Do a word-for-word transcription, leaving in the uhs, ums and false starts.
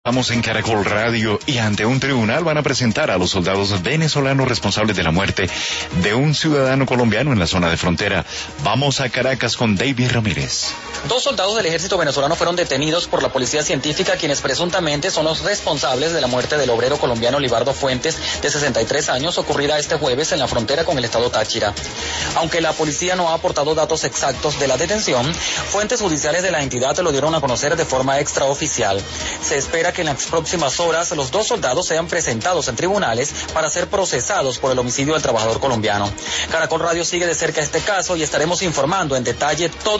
Estamos en Caracol Radio y ante un tribunal van a presentar a los soldados venezolanos responsables de la muerte de un ciudadano colombiano en la zona de frontera. Vamos a Caracas con David Ramírez. Dos soldados del ejército venezolano fueron detenidos por la policía científica, quienes presuntamente son los responsables de la muerte del obrero colombiano Libardo Fuentes, de sesenta y tres años, ocurrida este jueves en la frontera con el estado Táchira. Aunque la policía no ha aportado datos exactos de la detención, fuentes judiciales de la entidad lo dieron a conocer de forma extraoficial. Se espera que en las próximas horas los dos soldados sean presentados en tribunales para ser procesados por el homicidio del trabajador colombiano. Caracol Radio sigue de cerca este caso y estaremos informando en detalle todo